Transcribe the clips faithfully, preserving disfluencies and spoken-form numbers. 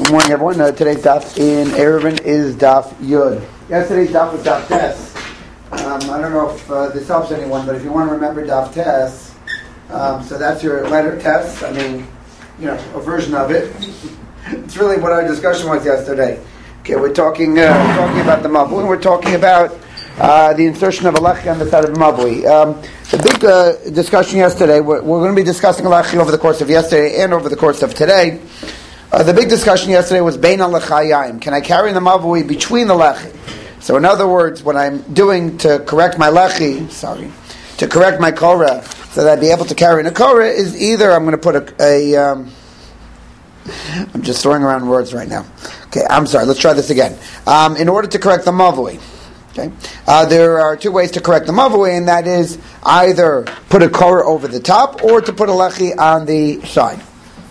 Good morning, everyone. Uh, today's daf in Eruvin is daf Yud. Yesterday's daf was daf Tes. Um, I don't know if uh, this helps anyone, but if you want to remember daf Tes, um, so that's your letter Tes. I mean, you know, a version of it. It's really what our discussion was yesterday. Okay, we're talking uh, we're talking about the mavui, and we're talking about uh, the insertion of a lechi on the side of the mavui. Um, the big uh, discussion yesterday, we're, we're going to be discussing a lechi over the course of yesterday and over the course of today. Uh, the big discussion yesterday was bein al-lechayim. Can I carry the mavui between the lechi? So in other words, what I'm doing to correct my lechi, sorry, to correct my korah, so that I'd be able to carry a korah, is either I'm going to put a, a um, I'm just throwing around words right now. Okay, I'm sorry, let's try this again. Um, in order to correct the mavui, okay, uh, there are two ways to correct the mavui, and that is either put a korah over the top or to put a lechi on the side.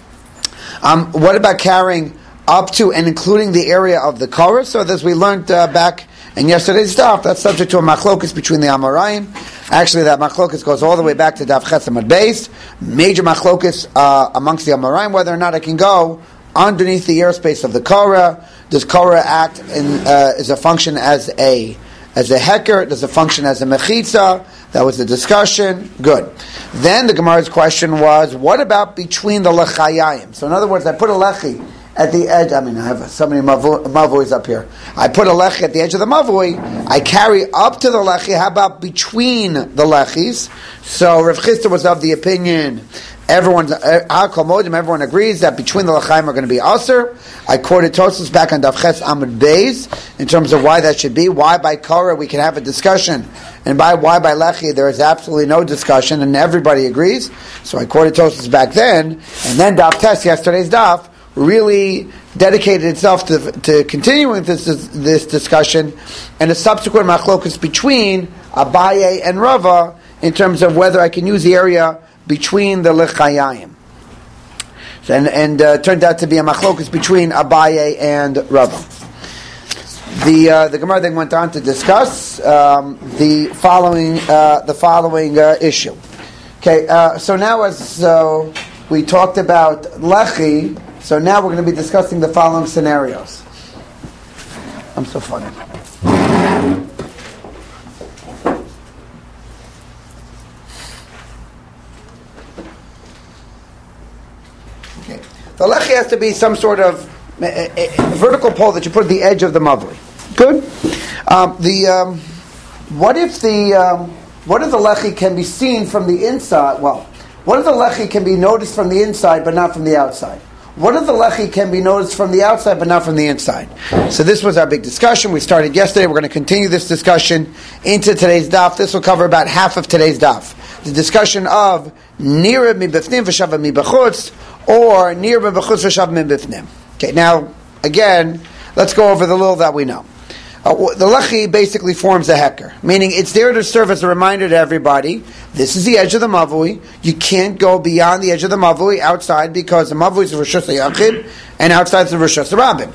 Um, what about carrying up to and including the area of the korah? So as we learned uh, back in yesterday's daf, that's subject to a machlokus between the Amoraim. Actually, that machlokus goes all the way back to daf Chesamad Beis. Major machlokus uh, amongst the Amoraim, whether or not it can go underneath the airspace of the korah. Does korah act in, uh, as a function as a as a heker? Does it function as a mechitza? That was the discussion. Good. Then the Gemara's question was, what about between the lechayim? So in other words, I put a lechi at the edge. I mean, I have so many mavu, mavuis up here. I put a lechi at the edge of the mavui. I carry up to the lechi. How about between the lechis? So Rav Chisda was of the opinion, everyone, everyone agrees that between the lechayim are going to be aser. I quoted Tosfos back on Daf Ches Amud Beis in terms of why that should be. Why by korah we can have a discussion, and by why by lechi there is absolutely no discussion, and everybody agrees. So I quoted Tosfos back then, and then Daf Tes, yesterday's daf, really dedicated itself to, to continuing this this discussion and a subsequent machlokus between Abaye and Rava in terms of whether I can use the area between the lechayim. And, and uh, turned out to be a machlokus between Abaye and Rava. The uh, the Gemara then went on to discuss um, the following uh, the following uh, issue. Okay, uh, so now as so we talked about lechi, so now we're going to be discussing the following scenarios. I'm so funny. Okay, the lechi has to be some sort of a, a, a vertical pole that you put at the edge of the mavui. Good. Um, the um, what if the um, what if the lechi can be seen from the inside? Well, what if the lechi can be noticed from the inside but not from the outside? What if the lechi can be noticed from the outside but not from the inside? So this was our big discussion. We started yesterday. We're going to continue this discussion into today's daf. This will cover about half of today's daf. The discussion of nira mibifnim v'shava mibachutz, or nira mibachutz v'shava mibifnim. Okay, now again, let's go over the little that we know. Uh, the lechi basically forms a heker, meaning it's there to serve as a reminder to everybody, this is the edge of the mavui, you can't go beyond the edge of the mavui outside, because the mavui is the Rishus HaYachid, and outside is the Rishus HaRabim.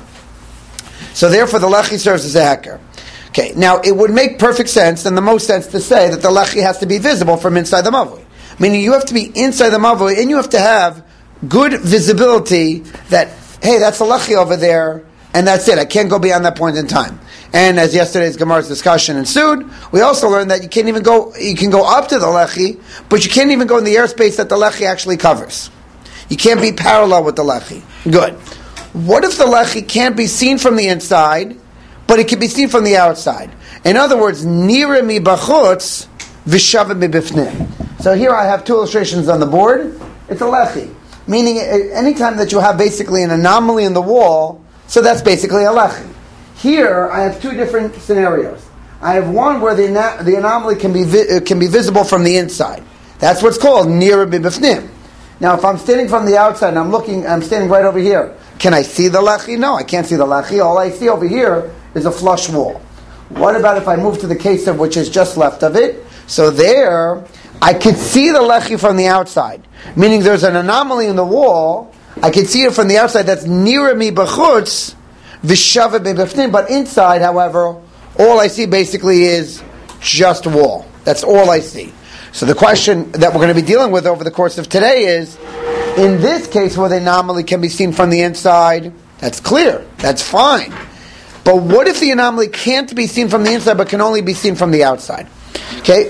So therefore the lechi serves as a heker. Okay, now it would make perfect sense, and the most sense to say that the lechi has to be visible from inside the mavui. Meaning you have to be inside the mavui, and you have to have good visibility that, hey, that's the lechi over there, and that's it. I can't go beyond that point in time. And as yesterday's Gemara's discussion ensued, we also learned that you can't even go, you can go up to the lechi, but you can't even go in the airspace that the lechi actually covers. You can't be parallel with the lechi. Good. What if the lechi can't be seen from the inside, but it can be seen from the outside? In other words, nira mi bachutz v'shava mi bifnim. So here I have two illustrations on the board. It's a lechi. Meaning anytime that you have basically an anomaly in the wall, so that's basically a lechi. Here, I have two different scenarios. I have one where the na- the anomaly can be vi- uh, can be visible from the inside. That's what's called nira b'bifnim. Now, if I'm standing from the outside and I'm looking, I'm standing right over here. Can I see the lechi? No, I can't see the lechi. All I see over here is a flush wall. What about if I move to the keser, which is just left of it? So there, I could see the lechi from the outside. Meaning there's an anomaly in the wall. I could see it from the outside. That's nira mi b'chutz v'shava b'bifnim, but inside, however, all I see basically is just wall. That's all I see. So the question that we're going to be dealing with over the course of today is, in this case where the anomaly can be seen from the inside, That's clear. That's fine. But what if the anomaly can't be seen from the inside but can only be seen from the outside? Okay?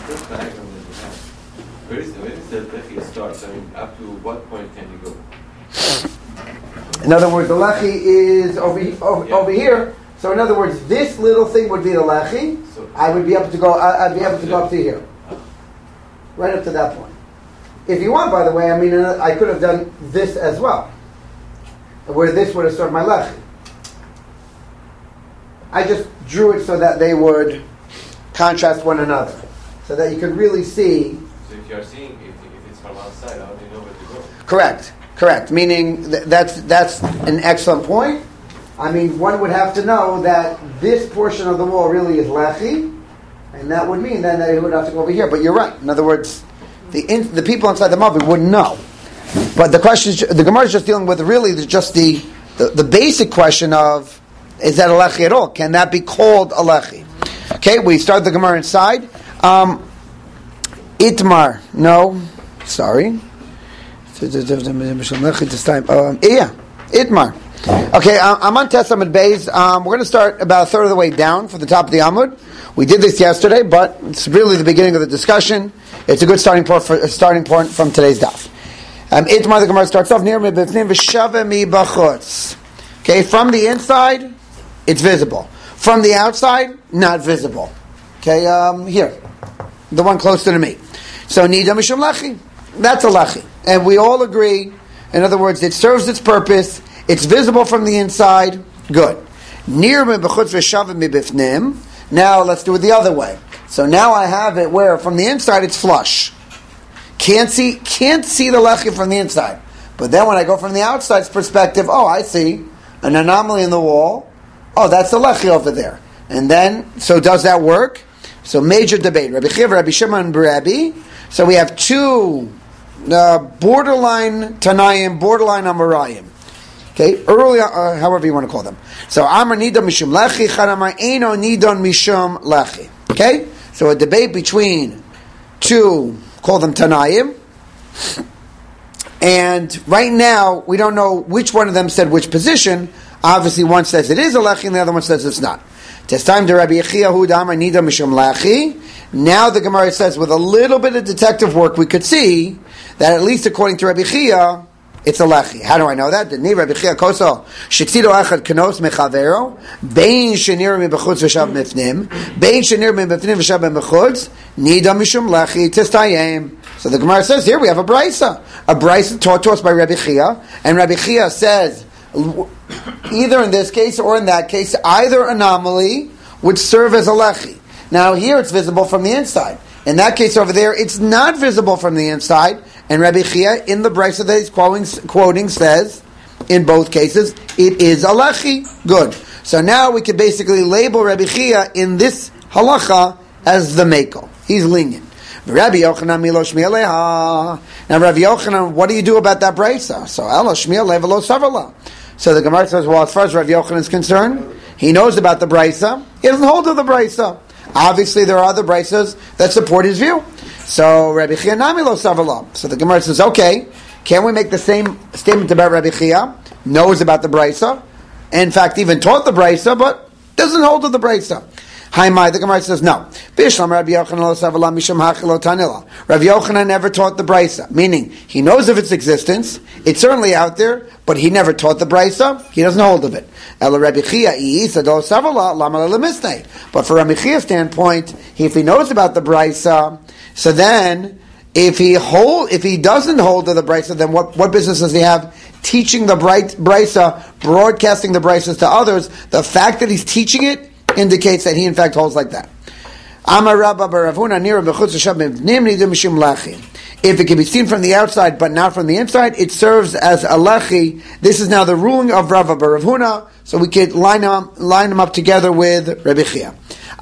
Where is, where is the lechi starts? I mean, up to what point can you go? In other words, the lechi is over, over, yeah. over here. So in other words, this little thing would be the lechi. So, I would be able to go. I, I'd be able to go up to here, right up to that point. If you want, by the way, I mean, I could have done this as well, where this would have started my lechi. I just drew it so that they would contrast one another, so that you could really see. So if you are seeing, if, if it's from outside, how do you know where to go? Correct, correct. Meaning th- that's that's an excellent point. I mean, one would have to know that this portion of the wall really is lechi, and that would mean then that it would have to go over here. But you're right. In other words, the in, the people inside the Mavi wouldn't know. But the question, is, the Gemara is just dealing with really just the, the the basic question of, is that a lechi at all? Can that be called a lechi? Okay, we start the Gemara inside. Um, Itmar, no, sorry. Um, yeah, Itmar. Okay, I'm on Testament Bays. Um, we're going to start about a third of the way down from the top of the Amud. We did this yesterday, but it's really the beginning of the discussion. It's a good starting point for starting point from today's daf. Um, Itmar, the Gemara starts off near me b'fnim v'shava mi b'chutz. Okay, from the inside, it's visible. From the outside, not visible. Okay, um, here, the one closer to me. So nida mishum lechi. That's a lechi, and we all agree. In other words, it serves its purpose. It's visible from the inside. Good. Nir me b'chutz v'shava mi b'fnim. Now let's do it the other way. So now I have it where from the inside it's flush. Can't see, can't see the lechi from the inside. But then when I go from the outside's perspective, oh, I see an anomaly in the wall. Oh, that's the lechi over there. And then, so does that work? So major debate. Rabbi Chiv, Rabbi Shimon, Rabbi. So we have two uh, borderline Tanayim, borderline Amarayim. Okay, early, uh, however you want to call them. So Amar Nidon Mishum Lechi, Chanamar Eino Nidon Mishum Lechi. Okay, so a debate between two, call them Tanayim. And right now, we don't know which one of them said which position. Obviously, one says it is a lechi, and the other one says it's not. It's time to Rabbi Yechiyahu Damar Nida Mishum Lechi. Now the Gemara says, with a little bit of detective work, we could see that at least according to Rabbi Yechiya, it's a lechi. How do I know that? Didn't Rabbi Yechiya koso sheksido achad kanos mechavero bein shenir mi b'chutz v'shav mifnim bein shenir mi b'fnim v'shav b'chutz nida mishum lechi tistayim. So the Gemara says here we have a brisa, a brisa taught to us by Rabbi Yechiya, and Rabbi Yechiya says, either in this case or in that case, either anomaly would serve as a lechi. Now here it's visible from the inside. In that case over there, it's not visible from the inside. And Rabbi Chia, in the brisa that he's quoting, quoting, says, in both cases, it is a lechi. Good. So now we can basically label Rabbi Chia in this halacha as the meko. He's lenient. Rabbi Yochanan milo shmieleha. Now Rabbi Yochanan, what do you do about that brisa? So ela shmiele v'lo savala. So the Gemara says, well, as far as Rabbi Yochanan is concerned, he knows about the brisa. He doesn't hold to the brisa. Obviously, there are other brisas that support his view. So Rabbi Chia nami lo savala. So the Gemara says, okay, can we make the same statement about Rabbi Chia? Knows about the brisa. In fact, even taught the brisa, but doesn't hold to the brisa. Haimai, the Gemara says, no. Bishlam Rabbi Yochanan lo savala misham hachilo tanila. Rabbi Yochanan never taught the brisa, meaning he knows of its existence. It's certainly out there, but he never taught the brisa. He doesn't hold of it. Ela Rabbi Chia said lo savala lama lemisnei. But for Rabbi Chia's standpoint, if he knows about the brisa, so then if he hold, if he doesn't hold to the brisa, then what, what business does he have teaching the bright brisa, broadcasting the brisas to others? The fact that he's teaching it indicates that he in fact holds like that. If it can be seen from the outside but not from the inside, it serves as a lechi. This is now the ruling of Rava bar Rav Huna, so we could line them, line them up together with Rabbi Chia.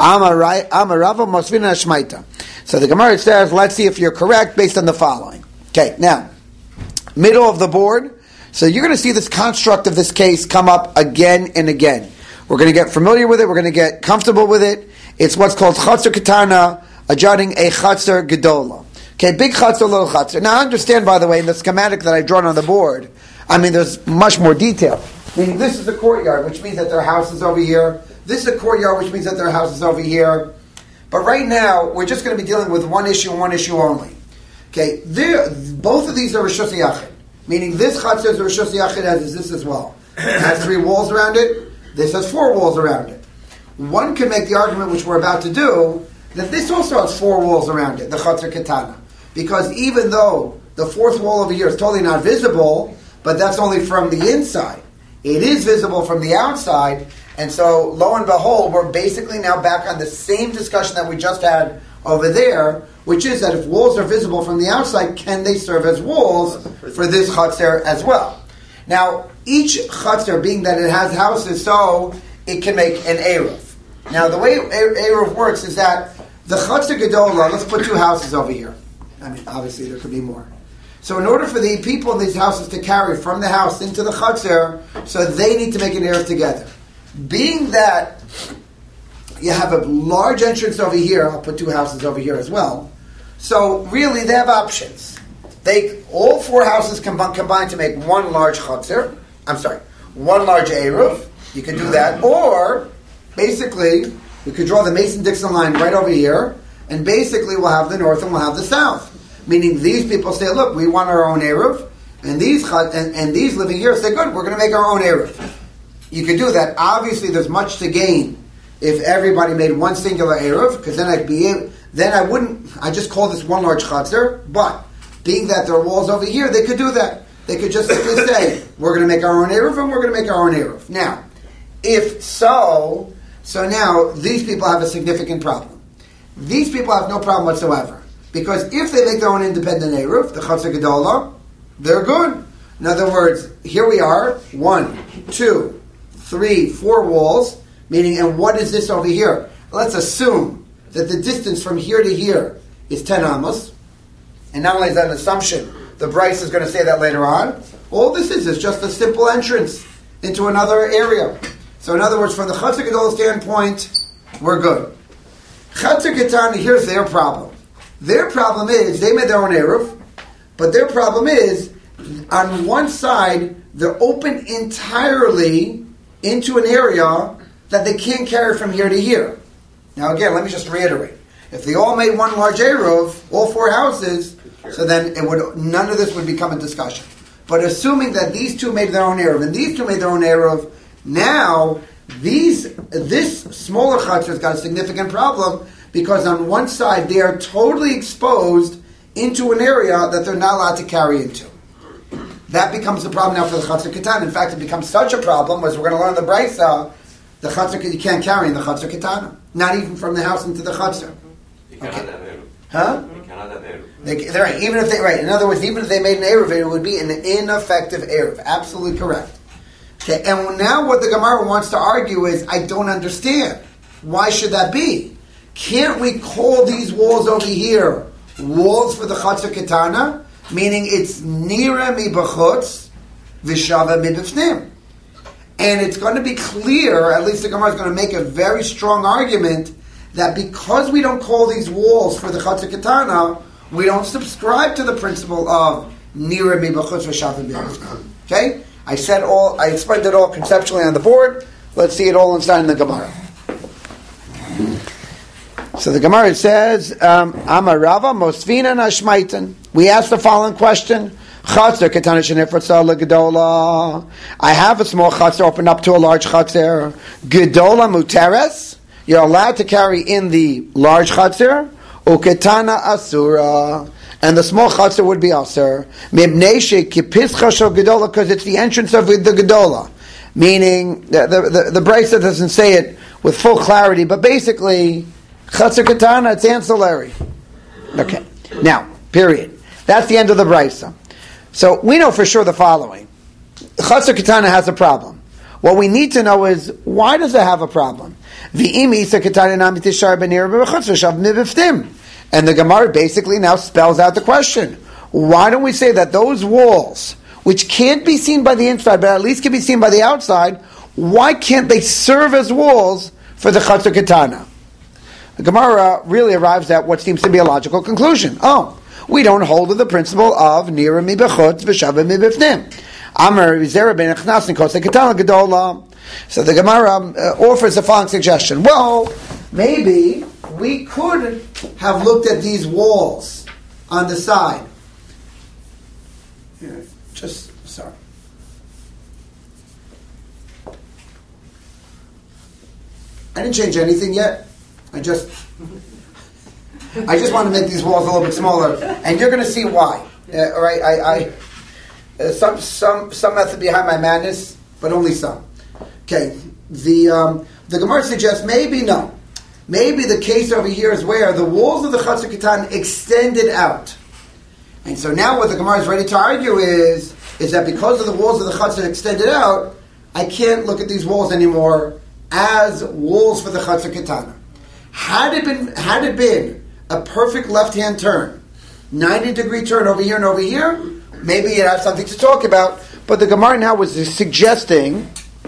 So the Gemara says, let's see if you're correct based on the following. Okay, now, middle of the board. So you're going to see this construct of this case come up again and again. We're going to get familiar with it. We're going to get comfortable with it. It's what's called chatzar katana, adjudging a chatzar gedola. Okay, big chatzar, little chatzar. Now, I understand, by the way, in the schematic that I've drawn on the board, I mean, there's much more detail. Meaning this is the courtyard, which means that their house is over here. This is a courtyard, which means that their house is over here. But right now, we're just going to be dealing with one issue and one issue only. Okay, there, both of these are Rishus Yachid. Meaning this Chatzar is Rishus Yachid, as is this as well. It has three walls around it. This has four walls around it. One can make the argument, which we're about to do, that this also has four walls around it, the Chatzar Ketana. Because even though the fourth wall over here is totally not visible, but that's only from the inside. It is visible from the outside, and so lo and behold, we're basically now back on the same discussion that we just had over there, which is that if walls are visible from the outside, can they serve as walls for this Chatzar as well? Now, each Chatzar, being that it has houses, so it can make an Eruv. Now, the way Eruv works is that the Chatzar Gedola, let's put two houses over here. I mean, obviously there could be more. So in order for the people in these houses to carry from the house into the Chatzar, so they need to make an Eruv together. Being that you have a large entrance over here, I'll put two houses over here as well, so really they have options. They all four houses combine, combine to make one large Chatzar, I'm sorry, one large Eruv, you could do that, or basically we could draw the Mason-Dixon line right over here, and basically we'll have the north and we'll have the south. Meaning these people say, look, we want our own Eruv, and these and, and these living here say, good, we're going to make our own Eruv. You could do that. Obviously, there's much to gain if everybody made one singular Eruv, because then I'd be able, then I wouldn't, I just call this one large Chatzar, but being that there are walls over here, they could do that. They could just simply say, we're going to make our own Eruv, and we're going to make our own Eruv. Now, if so, so now these people have a significant problem. These people have no problem whatsoever. Because if they make their own independent Eruv, the Chatzar Gedola, they're good. In other words, here we are, one, two, three, four walls, meaning, and what is this over here? Let's assume that the distance from here to here is ten amos, and not only is that an assumption, the Bryce is going to say that later on, all this is is just a simple entrance into another area. So in other words, from the Chatzar Gedola standpoint, we're good. Chatzar Ketana, here's their problem. Their problem is, they made their own Eruv, but their problem is, on one side, they're open entirely into an area that they can't carry from here to here. Now again, let me just reiterate. If they all made one large Eruv, all four houses, so then it would none of this would become a discussion. But assuming that these two made their own Eruv, and these two made their own Eruv, now, these this smaller Chatzar has got a significant problem, because on one side they are totally exposed into an area that they're not allowed to carry into. That becomes the problem now for the Chatzar Ketana. In fact, it becomes such a problem, as we're going to learn in the Brisa, the Chatzar you can't carry in the Chatzar Ketana. Not even from the house into the Chatzar. You cannot Okay. have Eruv. Huh? You cannot have Eruv. They, they're right. Even if they right. In other words, even if they made an Eruv, it would be an ineffective Eruv. Absolutely correct. Okay. And now what the Gemara wants to argue is, I don't understand. Why should that be? Can't we call these walls over here walls for the Chatzar Ketana? Meaning it's nira mi b'chutz v'shava mi b'fnim. And it's going to be clear, at least the Gemara is going to make a very strong argument, that because we don't call these walls for the Chatzar Ketana, we don't subscribe to the principle of nira mi b'chutz v'shava mi b'fnim. Okay? I said all, I explained it all conceptually on the board. Let's see it all inside in the Gemara. So the Gemara says, um, Amarava Mosvina Nashmaitan. We asked the following question. Chatzar Ketana Shenifratza Gedola. I have a small chatzar opened up to a large chatzar. Gedola Muteres. You're allowed to carry in the large chatzar. Uketana Asura. And the small chatzar would be Asur. Mibnei Shekipischa Shel Gedola, because it's the entrance of the Gedola. Meaning, the, the, the, the Brisa doesn't say it with full clarity, but basically, Chatzar Ketana, it's ancillary. Okay. Now, period. That's the end of the Brisa. So we know for sure the following. Chatzar Ketana has a problem. What we need to know is, why does it have a problem? And the Gemara basically now spells out the question. Why don't we say that those walls, which can't be seen by the inside, but at least can be seen by the outside, why can't they serve as walls for the Chatzar Ketana? The Gemara really arrives at what seems to be a logical conclusion. Oh, we don't hold to the principle of nira mi b'chutz v'shava mi b'fnim. Amar Zera ben Echnasin Kosei Ketana Gedola. So the Gemara uh, offers the following suggestion. Well, maybe we could have looked at these walls on the side. Here, just, sorry. I didn't change anything yet. I just, I just want to make these walls a little bit smaller, and you're going to see why. Uh, all right, I, I uh, some some some method behind my madness, but only some. Okay, the um, the Gemara suggests maybe no, maybe the case over here is where the walls of the Chatzar Katan extended out, and so now what the Gemara is ready to argue is is that because of the walls of the Chatzar extended out, I can't look at these walls anymore as walls for the Chatzar Ketana. Had it been, had it been a perfect left-hand turn, ninety degree turn over here and over here, maybe you'd have something to talk about. But the Gemara now was suggesting,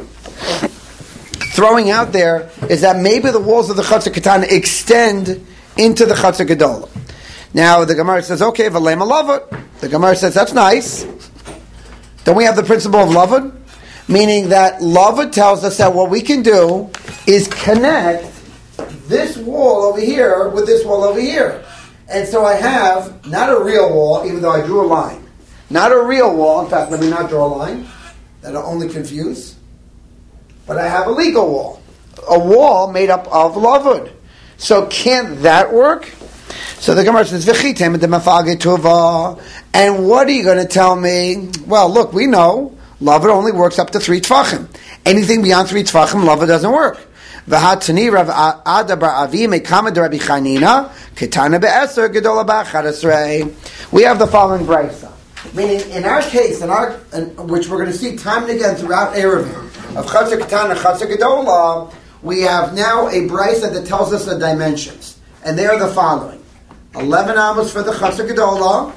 throwing out there, is that maybe the walls of the Chatzar Ketana extend into the Chatzar Gedola. Now the Gemara says, okay, v'lema lavud. The Gemara says, that's nice. Don't we have the principle of lavud? Meaning that Lavud tells us that what we can do is connect this wall over here with this wall over here. And so I have not a real wall, even though I drew a line. Not a real wall. In fact, let me not draw a line. That'll only confuse. But I have a legal wall. A wall made up of Lavud. So can't that work? So the Gemara says, V'chitem demafage tuva. And what are you going to tell me? Well, look, we know Lavud only works up to three tfachim. Anything beyond three tfachim, Lavud doesn't work. V'hatani Rav Ada bar Avi mekamad Rabbi Chanina ketana be'eser gedola ba'achad esrei. We have the following braysa. Meaning, in our case, in our in, which we're going to see time and again throughout Eruvin of Chatzar Ketana, Chatzar Gedola, we have now a braysa that tells us the dimensions, and they are the following: eleven amos for the Chatzar Gedola,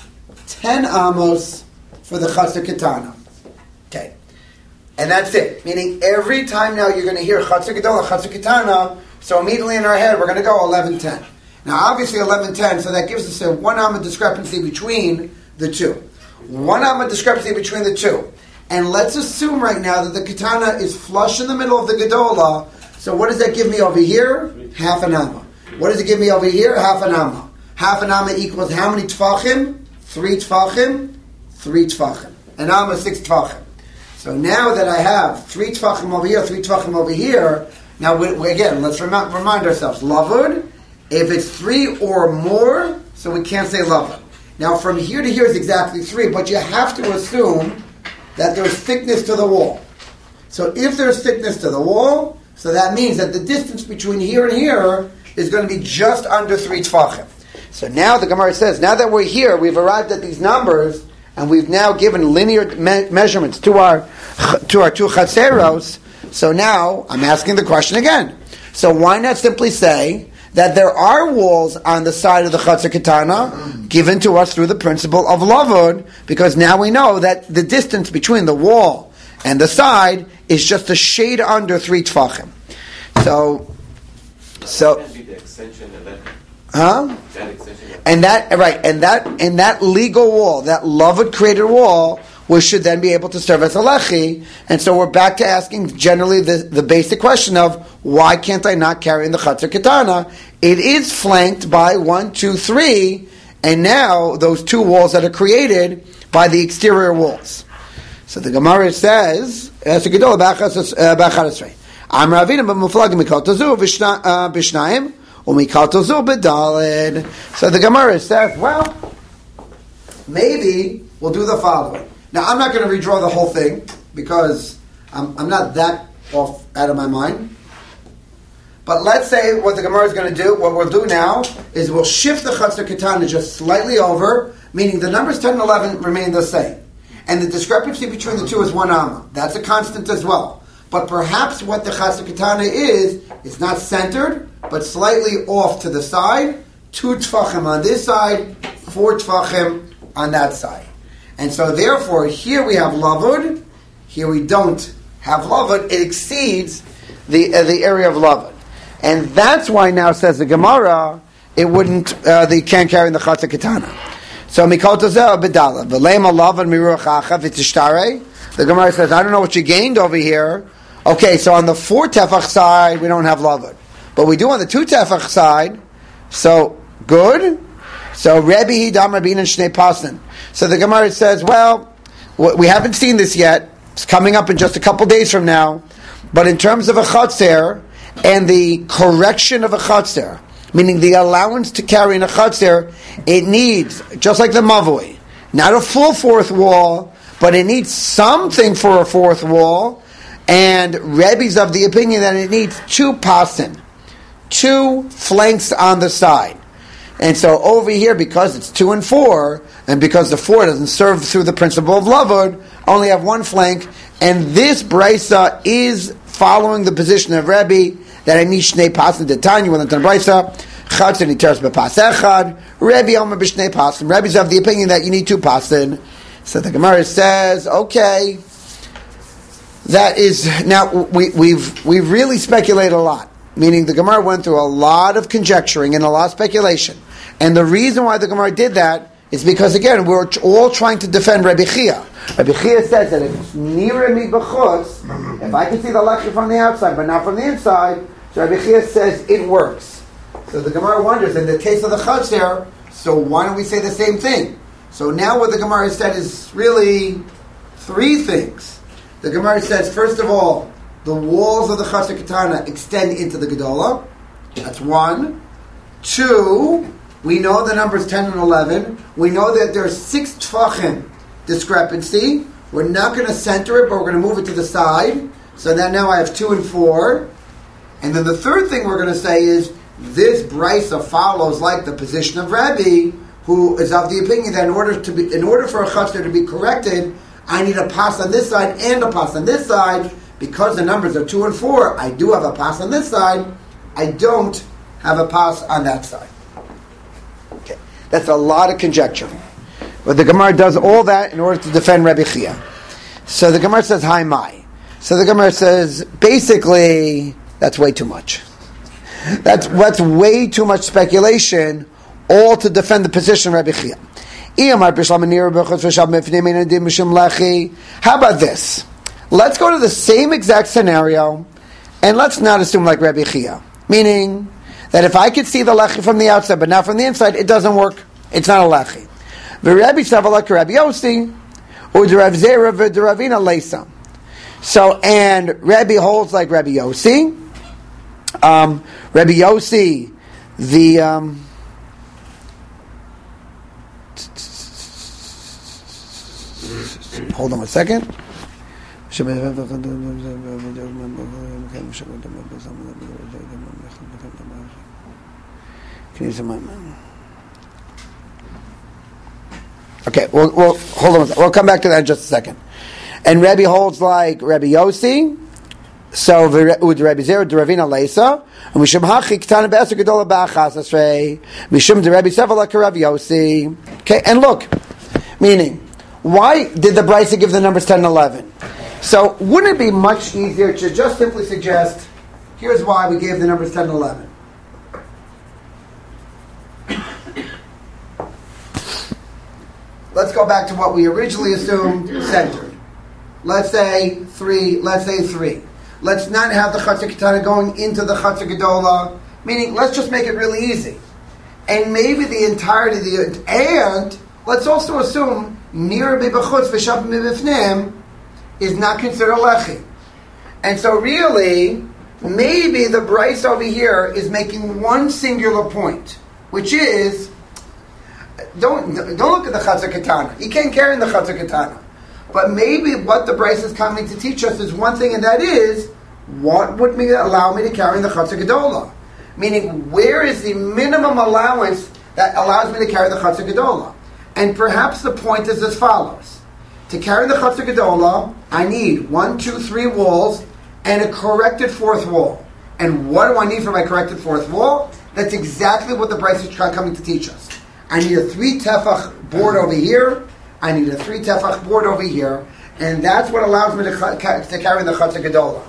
ten amos for the Chatzar Ketana. Okay, and that's it. Meaning, every time now you're going to hear Chatzar Gedola, Chatzar Ketana, so immediately in our head we're going to go eleven ten. Now, obviously eleven ten, so that gives us a one amma discrepancy between the two. One amma discrepancy between the two. And let's assume right now that the Ketana is flush in the middle of the Gedola. So what does that give me over here? Half an amma. What does it give me over here? Half an amma. Half an amma equals how many tfachim? Three tfachim. Three tfachim. An amma, six tfachim. So now that I have three tfachim over here, three tfachim over here, now we, we, again, let's remind, remind ourselves. Lavud, if it's three or more, so we can't say lavud. Now from here to here is exactly three, but you have to assume that there's thickness to the wall. So if there's thickness to the wall, so that means that the distance between here and here is going to be just under three tfachim. So now the Gemara says, now that we're here, we've arrived at these numbers, and we've now given linear me- measurements to our to our two chatzeros. So now I'm asking the question again. So why not simply say that there are walls on the side of the Chatzar Ketana given to us through the principle of Lavud, because now we know that the distance between the wall and the side is just a shade under three tfachim. So, so, That can be the extension of that. huh? That extension of And that right, and that and that legal wall, that Lavud created wall, which should then be able to serve as a lechi. And so we're back to asking generally the, the basic question of why can't I not carry in the Chatzar Ketana? It is flanked by one, two, three, and now those two walls that are created by the exterior walls. So the Gemara says, "As a gedol b'achad esrei, I'm Ravina b'muflagim mikal tozu b'shnayim u'mikal tozu b'daled." So the Gemara says, well, maybe we'll do the following. Now, I'm not going to redraw the whole thing because I'm, I'm not that off out of my mind. But let's say what the Gemara is going to do, what we'll do now, is we'll shift the Chatzar Ketana just slightly over, meaning the numbers ten and eleven remain the same. And the discrepancy between the two is one amma. That's a constant as well. But perhaps what the Chatzar Ketana is, is not centered, but slightly off to the side. Two tfachim on this side, four tfachim on that side. And so therefore, here we have lavud, here we don't have lavud. It exceeds the uh, the area of lavud. And that's why now, says the Gemara, it wouldn't, uh, they can't carry in the Chatzar Ketana. So Mikol Tazeh Bedala. V'leim alav and miruach achav v'tishtare. The Gemara says, I don't know what you gained over here. Okay, so on the four tefach side, we don't have lavud. But we do on the two tefach side. So, good. So, Rebbe Hidam Rabin and Shnei Pasin. So the Gemara says, well, we haven't seen this yet. It's coming up in just a couple days from now. But in terms of a chotzer and the correction of a chotzer, meaning the allowance to carry in a chotzer, it needs, just like the mavoi, not a full fourth wall, but it needs something for a fourth wall, and Rebbe's of the opinion that it needs two pasin, two flanks on the side. And so over here, because it's two and four, and because the four doesn't serve through the principle of lavud, only have one flank, and this brisa is following the position of Rebbe, that I need shnei pasin to Tanya, when it's on brisa, chatzin iteres bepas echad, Rebbe omer b'shnei pasin. Rebbe's of the opinion that you need two pasin. So the Gemara says, okay, that is, now we, we've we've really speculated a lot. Meaning the Gemara went through a lot of conjecturing and a lot of speculation. And the reason why the Gemara did that is because, again, we're all trying to defend Rabbi Chia. Rabbi Chia says that if it's near me b'chutz, if I can see the lechi from the outside but not from the inside, so Rabbi Chia says it works. So the Gemara wonders, in the case of the chutz there, so why don't we say the same thing? So now what the Gemara said is really three things. The Gemara says, first of all, the walls of the Chatzar Ketana extend into the Gedola. That's one. Two, we know the numbers ten and eleven. We know that there's six tfachim discrepancy. We're not going to center it, but we're going to move it to the side. So that now I have two and four. And then the third thing we're going to say is, this brisa follows like the position of Rabbi, who is of the opinion that in order to be, in order for a chatzar to be corrected, I need a pas on this side and a pas on this side. Because the numbers are two and four, I do have a pas on this side. I don't have a pas on that side. Okay, that's a lot of conjecture. But the Gemara does all that in order to defend Rabbi Chia. So the Gemara says, "Hi, my." So the Gemara says, basically, that's way too much. That's that's way too much speculation, all to defend the position of Rabbi Chia. How about this? Let's go to the same exact scenario, and let's not assume like Rabbi Chia. Meaning, that if I could see the lechi from the outside, but not from the inside, it doesn't work. It's not a lechi. V'Rabbi Savalak Rabbi Yossi, or the Rav Zera v'Ravina Leisa. So, and Rabbi holds like Rabbi Yossi. Um, Rabbi Yossi, the... Um, hold on a second. Can you see my man? Okay, we'll, we'll hold on. We'll come back to that in just a second. And Rabbi holds like Rabbi Yossi. So with Rabbi Zera Ravina Leisa, and Mishum Hachi Ketana Be'eser Gedola Ba'achas Asrei, Mishum de Rabbi Sevala Rabbi Yossi. Okay, and look, meaning, why did the Brisa give the numbers ten and eleven? So, wouldn't it be much easier to just simply suggest, here's why we gave the numbers ten and eleven. Let's go back to what we originally assumed centered. Let's say three, let's say three. Let's not have the Chatzar Ketana going into the Chatzar Gedola, meaning let's just make it really easy. And maybe the entirety of the, and let's also assume, Nir B'Bachutz V'Shav M'Bifnim, is not considered lechi. And so really, maybe the Bryce over here is making one singular point, which is, don't don't look at the Chatzar Ketana. You can't carry in the Chatzar Ketana. But maybe what the Bryce is coming to teach us is one thing, and that is, what would me allow me to carry in the Chatzar Gedola? Meaning, where is the minimum allowance that allows me to carry the Chatzar Gedola? And perhaps the point is as follows. To carry the Chatzar Gedola, I need one, two, three walls and a corrected fourth wall. And what do I need for my corrected fourth wall? That's exactly what the Bryce is coming to teach us. I need a three tefach board over here. I need a three tefach board over here. And that's what allows me to, to carry the Chatzar Gedola.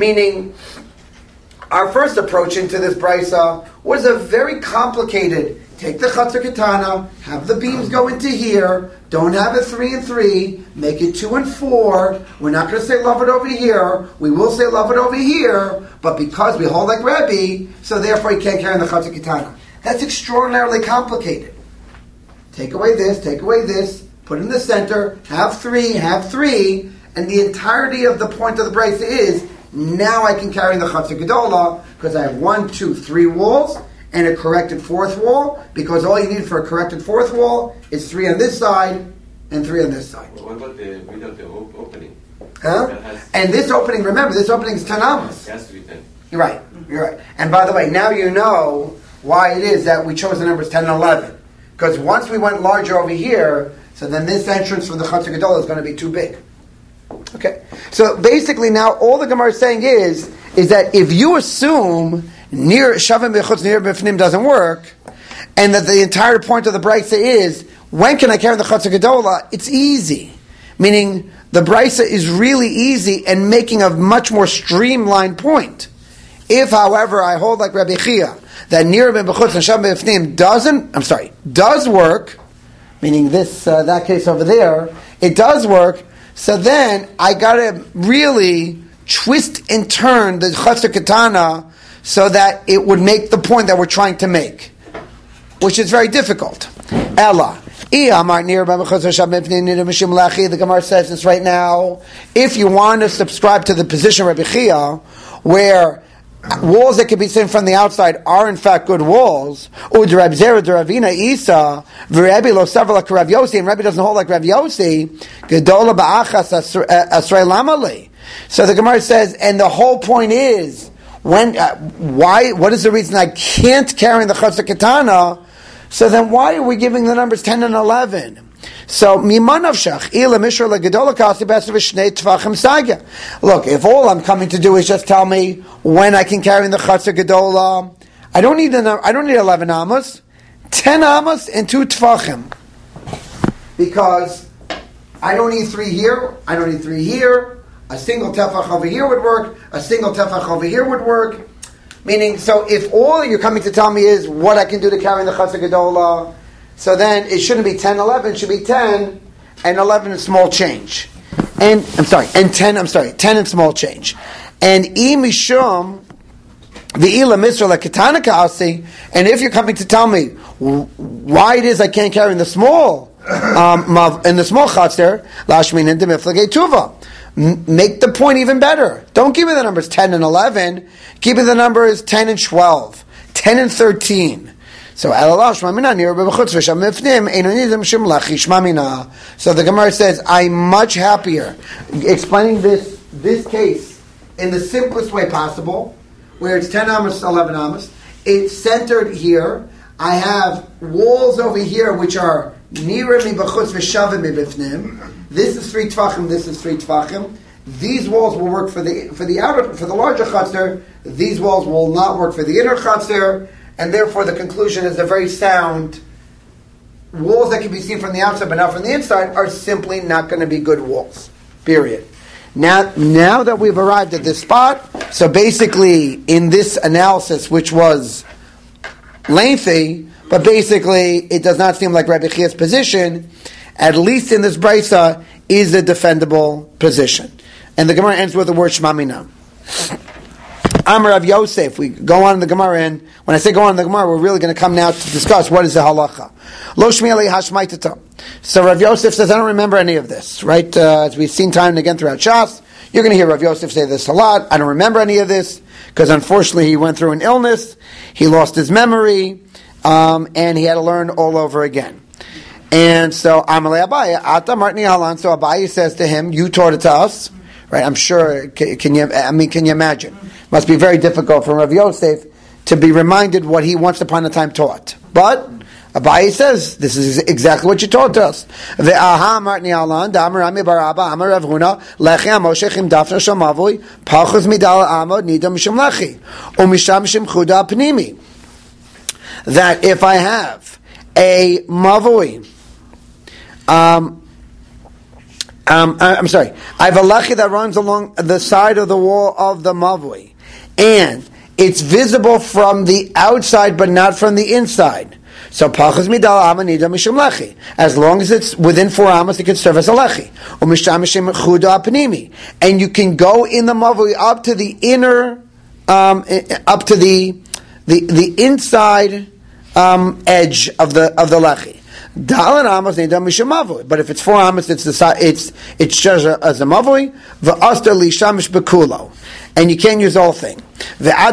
Meaning, our first approach into this Brysa was a very complicated take the Chatzar Ketana, have the beams go into here, don't have it three and three, make it two and four. We're not going to say love it over here. We will say love it over here, but because we hold like Rebbe, so therefore you can't carry in the Chatzar Ketana. That's extraordinarily complicated. Take away this, take away this, put it in the center, have three, have three, and the entirety of the point of the brace is, now I can carry in the Chatzar Gedola, because I have one, two, three walls, and a corrected fourth wall, because all you need for a corrected fourth wall is three on this side, and three on this side. Well, what about the, without the op- opening? Huh? Has, and this opening, remember, this opening is ten amos. It has to be ten. You're right, you're right. And by the way, now you know why it is that we chose the numbers ten and eleven. Because once we went larger over here, so then this entrance for the Chatzar Gedola is going to be too big. Okay, so basically now all the Gemara is saying is, is that if you assume near Shavim B'chutz, near B'fnim doesn't work, and that the entire point of the Brisa is, when can I carry the Chatzar Gedola? It's easy. Meaning, the Brisa is really easy and making a much more streamlined point. If, however, I hold like Rabbi Chia, that near B'chutz and Shavim B'fnim doesn't, I'm sorry, does work, meaning this, uh, that case over there, it does work, so then I gotta really twist and turn the Chatzar Ketana so that it would make the point that we're trying to make, which is very difficult. Ella, the Gemara says this right now. If you want to subscribe to the position of Rabbi Chia, where walls that can be seen from the outside are in fact good walls, and Rabbi doesn't hold like Rav Yossi, so the Gemara says, and the whole point is, when uh, why? What is the reason I can't carry the Chatzar Ketana? So then, why are we giving the numbers ten and eleven? So mimanavshach ila mishra legedola kasi b'asav shnei tvachim sagya. Look, if all I'm coming to do is just tell me when I can carry the Chatzar Gedola, I don't need the I don't need eleven amos, ten amos and two tvachim, because I don't need three here. I don't need three here. A single tefach over here would work. A single tefach over here would work. Meaning, so if all you're coming to tell me is what I can do to carry in the Chatzar Gedola, so then it shouldn't be ten, eleven, it should be ten, and eleven is small change. And, I'm sorry, and ten, I'm sorry, ten and small change. And I mishum, the ila misra la ketana ka'asi, and if you're coming to tell me why it is I can't carry in the small, um, in the small Chatzar, lashmin and demiflagei tuva. Make the point even better. Don't give me the numbers ten and eleven. Give me the numbers ten and twelve, ten and thirteen. So, so the Gemara says, I'm much happier explaining this this case in the simplest way possible, where it's ten amos, eleven amos. It's centered here. I have walls over here which are nira mi b'chutz v'shavim mi b'fnim. This is three tvachim. This is three tvachim. These walls will work for the for the outer for the larger Chatzar. These walls will not work for the inner Chatzar, and therefore the conclusion is a very sound. Walls that can be seen from the outside but not from the inside are simply not going to be good walls. Period. Now, now that we've arrived at this spot, so basically in this analysis, which was lengthy, but basically it does not seem like Rabbi Chia's position, at least in this brisa, is a defendable position. And the Gemara ends with the word Shema Mina. Amar Rav Yosef. We go on in the Gemara, and when I say go on in the Gemara, we're really going to come now to discuss what is the halacha. Lo shmi alei hashmaitata. So Rav Yosef says, I don't remember any of this, right? Uh, as we've seen time and again throughout Shas, you're going to hear Rav Yosef say this a lot. I don't remember any of this, because unfortunately he went through an illness, he lost his memory, um, and he had to learn all over again. And so Amalei Abaye, Ata Martni Halan, so Abaye says to him, you taught it to us. Right, I'm sure, can, can you, I mean, can you imagine? It must be very difficult for Rav Yosef to be reminded what he once upon a time taught. But Abaye says, this is exactly what you taught us. Ve'aha Martni Halan, Da'amar Ami Baraba, Amar Rav Huna, Lechi Amoshe Chim Dafna Shal Mavui, Pachuz Midal Amod, Nida Mishim Lechi, Umisham Shim Chuda Pnimi. That if I have a Mavui, um, Um, I'm sorry. I have a lechi that runs along the side of the wall of the mavui, and it's visible from the outside but not from the inside. So pachas midal amma nida mishum lechi. As long as it's within four amas, it can serve as a lechi. Umishtamishim chuda apnimi. And you can go in the mavui up to the inner, um, up to the the the inside um, edge of the of the lechi. Dalan amos nida mishum mavui. But if it's four amas, it's the it's it's just as a mavui. V'aster li shamish bekulo. And you can't use the whole thing. Now,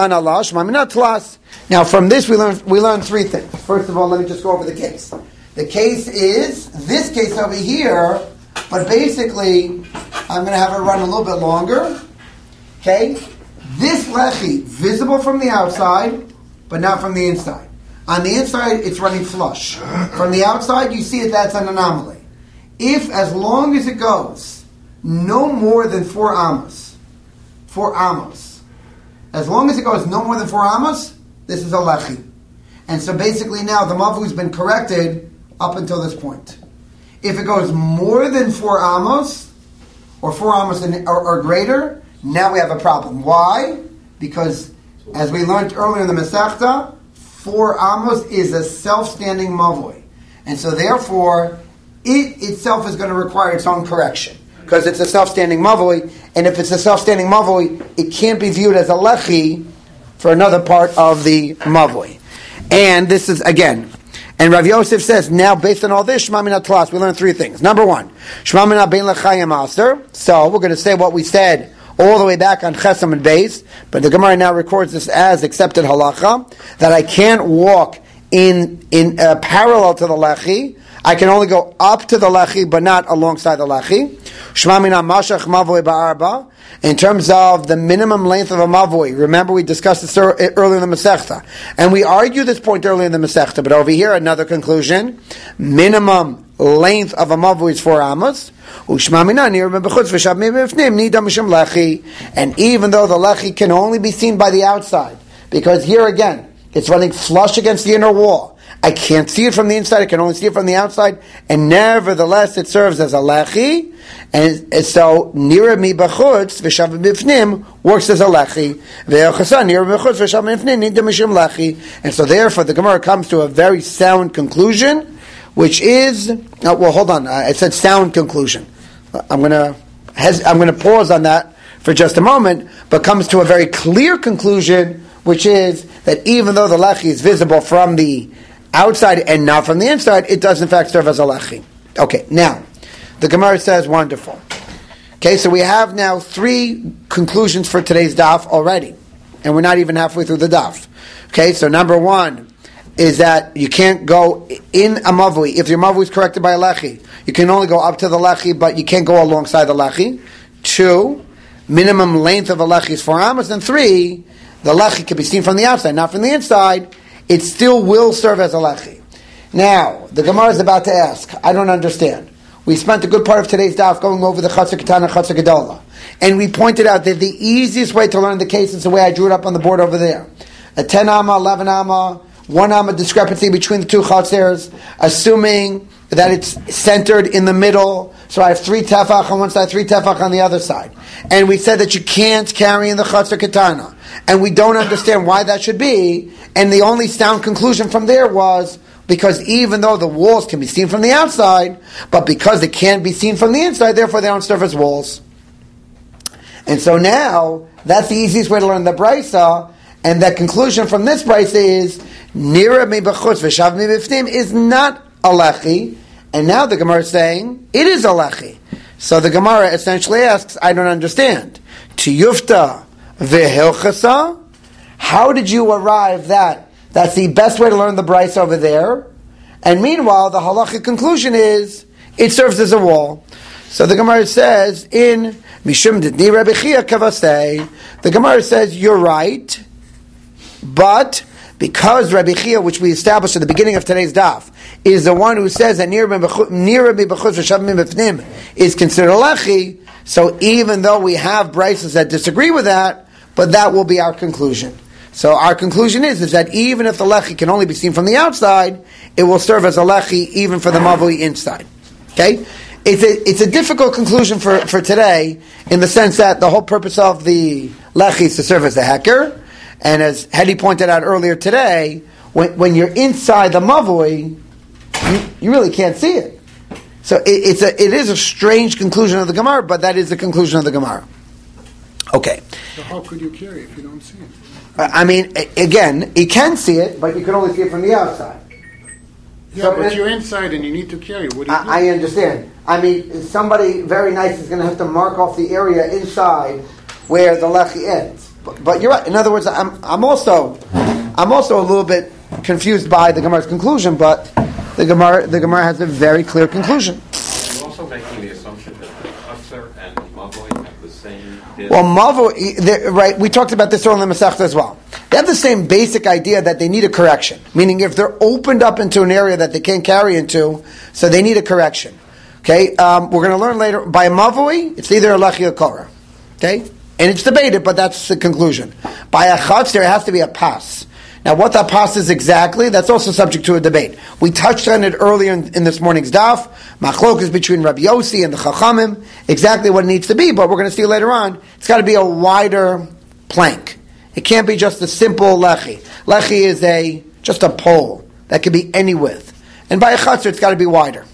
from this we learn we learn three things. First of all, let me just go over the case. The case is this case over here, but basically, I'm going to have it run a little bit longer. Okay, this lechi visible from the outside, but not from the inside. On the inside, it's running flush. From the outside, you see it. That's an anomaly. If, as long as it goes, no more than four amos. Four amos. As long as it goes no more than four amos, this is a lechi. And so basically now the mavu's been corrected up until this point. If it goes more than four amos, or four amos or, or greater, now we have a problem. Why? Because as we learned earlier in the Masechta, four amos is a self-standing mavu. And so therefore, it itself is going to require its own correction. Because it's a self-standing mavoi, and if it's a self-standing mavoi, it can't be viewed as a lechi for another part of the mavoi. And this is, again, and Rav Yosef says, now based on all this, Shema Min HaTlas, we learn three things. Number one, Shema Min HaBein L'Chayim Aser. So we're going to say what we said all the way back on Chesam and Beis, but the Gemara now records this as accepted halacha, that I can't walk in, in uh, parallel to the lechi. I can only go up to the lechi, but not alongside the lechi. Shema mina mashach mavoi ba'arba. In terms of the minimum length of a mavoi, remember we discussed this earlier in the Masechta, and we argued this point earlier in the Masechta. But over here, another conclusion: minimum length of a mavoi is four amos. Ushma mina nir b'chutz v'shav mibifnim nida mishum lechi. And even though the lechi can only be seen by the outside, because here again it's running flush against the inner wall. I can't see it from the inside, I can only see it from the outside, and nevertheless it serves as a lechi, and, and so nira mi b'chutz v'shav b'fnim works as a lechi, ve'yochasan nira b'chutz v'shav b'fnim nida mishum lechi, and so therefore the Gemara comes to a very sound conclusion, which is, oh, well hold on, I said sound conclusion. I'm going to I'm going to pause on that for just a moment, but comes to a very clear conclusion, which is that even though the lechi is visible from the outside and not from the inside, it does in fact serve as a lechi. Okay, now, the Gemara says, wonderful. Okay, so we have now three conclusions for today's daf already, and we're not even halfway through the daf. Okay, so number one is that you can't go in a mavui. If your mavui is corrected by a lechi, you can only go up to the lechi, but you can't go alongside the lechi. Two, minimum length of a lechi is four amos. And three, the lechi can be seen from the outside, not from the inside. It still will serve as a lechi. Now, the Gemara is about to ask, I don't understand. We spent a good part of today's daf going over the Chatzar Ketana and Chatzar Gedola. And we pointed out that the easiest way to learn the case is the way I drew it up on the board over there. A ten amma, eleven amma, one amma discrepancy between the two chatzers, assuming that it's centered in the middle. So I have three tefach on one side, three tefach on the other side. And we said that you can't carry in the Chatzar Ketana. And we don't understand why that should be. And the only sound conclusion from there was because even though the walls can be seen from the outside, but because they can't be seen from the inside, therefore they don't serve as walls. And so now, that's the easiest way to learn the Brisa. And the conclusion from this Brisa is, Nira mi b'chutz v'shav mi b'fnim is not a lechi. And now the Gemara is saying, it is a lechi. So the Gemara essentially asks, I don't understand. Tiyufta v'hilchasa? How did you arrive that that's the best way to learn the Brisa over there? And meanwhile, the halachic conclusion is, it serves as a wall. So the Gemara says, in Mishum Didni Rabbi Chia Kavasei, the Gemara says, you're right, but because Rabbi Chia, which we established at the beginning of today's daf, is the one who says that Nir Rabbi B'chutz v'shav b'fnim is considered a lechi, so even though we have Brisas that disagree with that, but that will be our conclusion. So our conclusion is, is that even if the lechi can only be seen from the outside, it will serve as a lechi even for the mavui inside. Okay? It's a, it's a difficult conclusion for, for today, in the sense that the whole purpose of the lechi is to serve as a hecker. And as Hedy pointed out earlier today, when, when you're inside the mavoi, you, you really can't see it. So it, it's a, it is a strange conclusion of the Gemara, but that is the conclusion of the Gemara. Okay. So how could you carry if you don't see it? I mean, again, you can see it, but you can only see it from the outside. Yeah, So, but you're inside and you need to carry. What do you do? I, I understand. I mean, somebody very nice is going to have to mark off the area inside where the lechi ends. But, but you're right. In other words, I'm, I'm also, I'm also a little bit confused by the Gemara's conclusion. But the Gemara, the Gemara has a very clear conclusion. You're also making the assumption that the Chaser and Mavoi have the same. Well, Mavoi, right? We talked about this earlier in the Masechta as well. They have the same basic idea that they need a correction. Meaning, if they're opened up into an area that they can't carry into, so they need a correction. Okay, um, we're going to learn later. By Mavoi, it's either a lechi or korah. Okay, and it's debated, but that's the conclusion. By a Chatz, there has to be a pas. Now, what that pas is exactly, that's also subject to a debate. We touched on it earlier in, in this morning's daf. Machlok is between Rabbi Yossi and the Chachamim, exactly what it needs to be, but we're going to see later on, it's got to be a wider plank. It can't be just a simple lechi. Lechi is a just a pole that can be any width. And by a Chatz, it's got to be wider.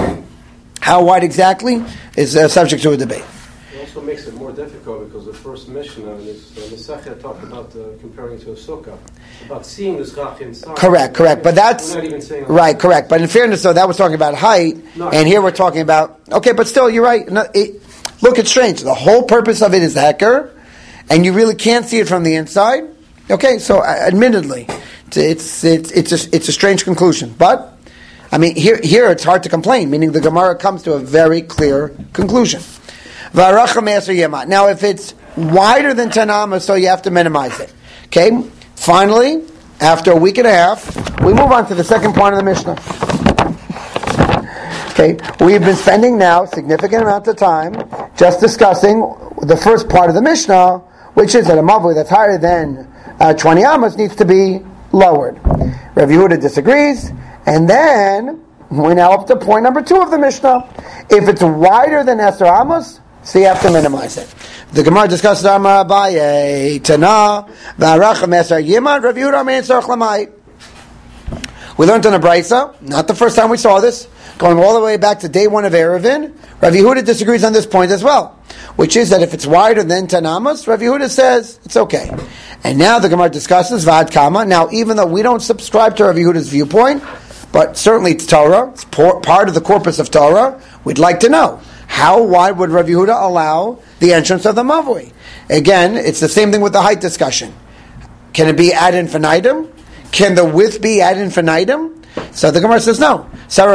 How wide exactly is uh, subject to a debate. It also makes it more difficult because the first Mishnah in this uh, Masechta talked about uh, comparing to a sukkah, about seeing the zrach inside. Correct, correct. But that's we're not even saying right, correct. But in fairness, though, that was talking about height, No, and here we're talking about okay. But still, you're right. No, it, look, it's strange. The whole purpose of it is the hecker, and you really can't see it from the inside. Okay, so uh, admittedly, it's it's it's a, it's a strange conclusion, but. I mean, here, here it's hard to complain, meaning the Gemara comes to a very clear conclusion. Now, if it's wider than ten amas, so you have to minimize it. Okay? Finally, after a week and a half, we move on to the second part of the Mishnah. Okay? We've been spending now a significant amount of time just discussing the first part of the Mishnah, which is that a mavui that's higher than uh, twenty amas needs to be lowered. Rav Yehuda disagrees. And then, we're now up to point number two of the Mishnah. If it's wider than Esser Amos, so you have to minimize it. The Gemara discusses Amar Abaye, Tana, V'aracham Esser Yimad, Rav Yehuda Amen Tzarech Lamayit. We learned in a Brisa, not the first time we saw this, going all the way back to day one of Erevin. Rav Yehuda disagrees on this point as well, which is that if it's wider than ten amos, Rav Yehuda says it's okay. And now the Gemara discusses Vad Kama. Now, even though we don't subscribe to Rav Yehuda's viewpoint, but certainly it's Torah, it's part of the corpus of Torah, we'd like to know, how wide would Rav Yehuda allow the entrance of the Mavui? Again, it's the same thing with the height discussion. Can it be ad infinitum? Can the width be ad infinitum? So the Gemara says no. So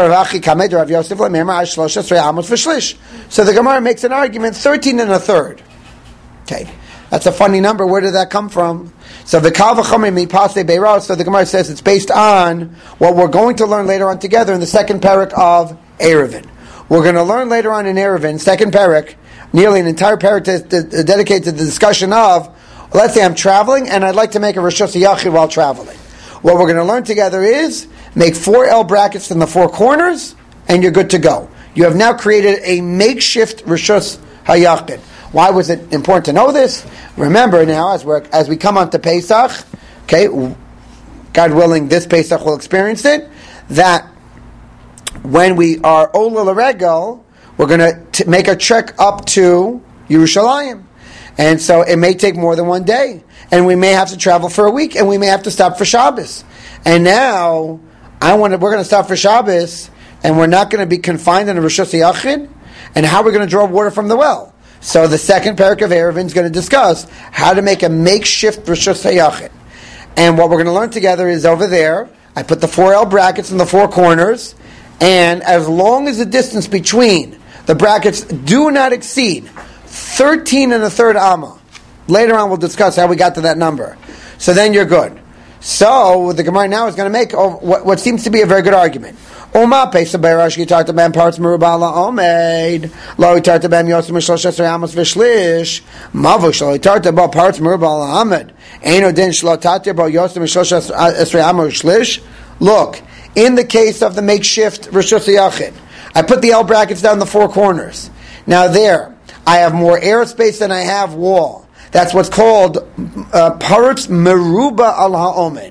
the Gemara makes an argument, thirteen and a third. Okay. That's a funny number. Where did that come from? So the Kal V'chomer Mipasei Beirav. So the Gemara says it's based on what we're going to learn later on together in the second parak of Erevin. We're going to learn later on in Erevin, second parak, nearly an entire parak to, to, dedicated to the discussion of, let's say I'm traveling and I'd like to make a Rishus Yachid while traveling. What we're going to learn together is make four L brackets in the four corners and you're good to go. You have now created a makeshift Rishus HaYachid. Why was it important to know this? Remember now, as we as we come on to Pesach, okay, God willing, this Pesach will experience it, that when we are Ola L'Regel, we're going to make a trek up to Yerushalayim. And so it may take more than one day. And we may have to travel for a week, and we may have to stop for Shabbos. And now, I want to, we're going to stop for Shabbos, and we're not going to be confined in a Rishus Yachid, and how we're going to draw water from the well. So the second parak of Erevin is going to discuss how to make a makeshift Rishus HaYachid. And what we're going to learn together is over there, I put the four L brackets in the four corners, and as long as the distance between the brackets do not exceed thirteen and a third amma. Later on we'll discuss how we got to that number. So then you're good. So the Gemara now is going to make what, what seems to be a very good argument. Oma pesa beirash gitarta ben parts merubala omeid lo gitarta ben yosem shlosh esrei amos v'shlish mavu shlo gitarta ba parts merubala omeid eino din shlo tatir ba yosem shlosh esrei amos v'shlish. Look, in the case of the makeshift Rishus Yachid, I put the L brackets down the four corners. Now there, I have more airspace than I have wall. That's what's called uh, parts meruba al ha'omed.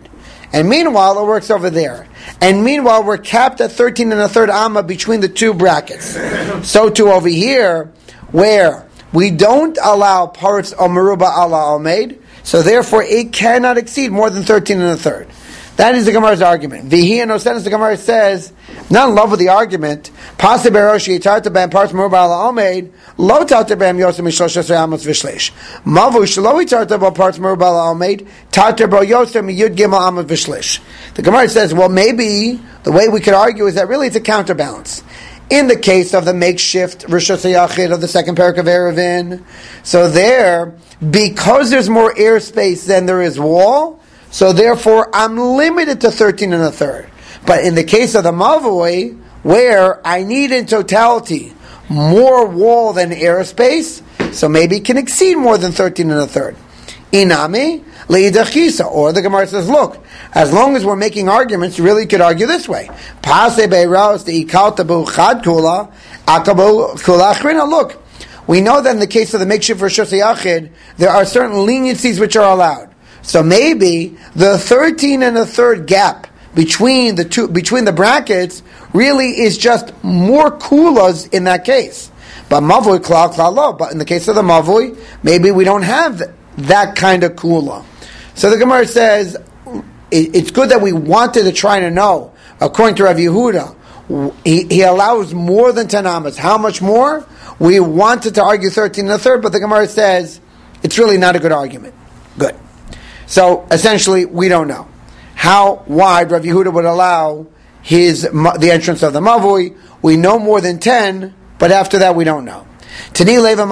And meanwhile, it works over there. And meanwhile, we're capped at thirteen and a third amma between the two brackets. So too over here, where we don't allow parts of meruba ala omeid, so therefore it cannot exceed more than thirteen and a third. That is the Gemara's argument. Vihi and Osenis, the Gemara says, not in love with the argument. Pase beroshi yitarta ben parts meruba ala omeid, lo tarta ben yosem mishlosh esrei amos v'shleish. Mavu shlo yitarta ben parts meruba ala omeid, tarta ben yosem yud gimel amos v'shleish. The Gemara says, well, maybe the way we could argue is that really it's a counterbalance. In the case of the makeshift Rishos HaYachid of the second parak of Eruvin, so there, because there's more airspace than there is wall, so therefore I'm limited to thirteen and a third. But in the case of the Mavoi, where I need in totality more wall than airspace, so maybe it can exceed more than thirteen and a third. Inami, leidachisa, or the Gemara says, look, as long as we're making arguments, you really could argue this way. Pase beiraos the ikaltabu chad kula, akabu kula achrina. Look, we know that in the case of the makeshift Rishos HaYachid, there are certain leniencies which are allowed. So maybe the thirteen and a third gap between the two, between the brackets, really is just more kulas in that case. But mavui klal klal lo. But in the case of the mavui, maybe we don't have that kind of kula. So the Gemara says, it's good that we wanted to try to know, according to Rav Yehuda, he, he allows more than ten amas. How much more? We wanted to argue thirteen and a third, but the Gemara says, it's really not a good argument. Good. So, essentially, we don't know how wide Rav Yehuda would allow his the entrance of the mavui. We know more than ten, but after that we don't know. What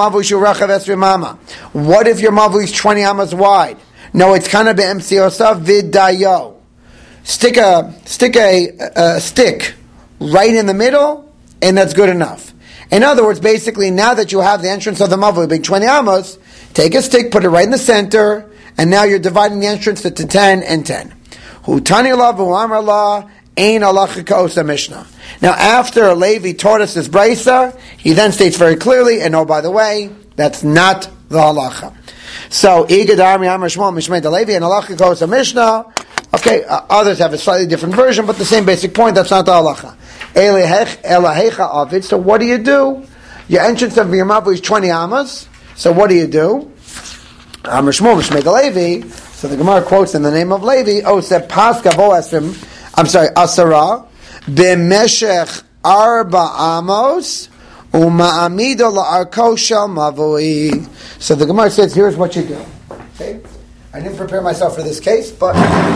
if your mavui is twenty amas wide? No, it's kind of be'em siosav vidayo. Stick a stick a, a stick right in the middle, and that's good enough. In other words, basically, now that you have the entrance of the mavui being twenty amas, take a stick, put it right in the center, and now you're dividing the entrance to ten and ten. Hutani la v'amar la ein halacha ka'osa mishnah. Now, after Levi taught us this brisa, he then states very clearly, and oh, by the way, that's not the halacha. So, Igadar mi'amar shmuel mishmei de Levi and halacha ka'osa mishnah. Okay, uh, others have a slightly different version, but the same basic point. That's not the halacha. Elahecha avid. So, what do you do? Your entrance of your mavui is twenty amas. So, what do you do? Amar Shmuel Mishmei de Levi. So the Gemara quotes in the name of Levi. Oh, said Pascha Boasrim. I'm sorry, Asara b'meshech arba amos uma'amido la'arko shel mavui. So the Gemara says, here's what you do. Okay, I didn't prepare myself for this case, but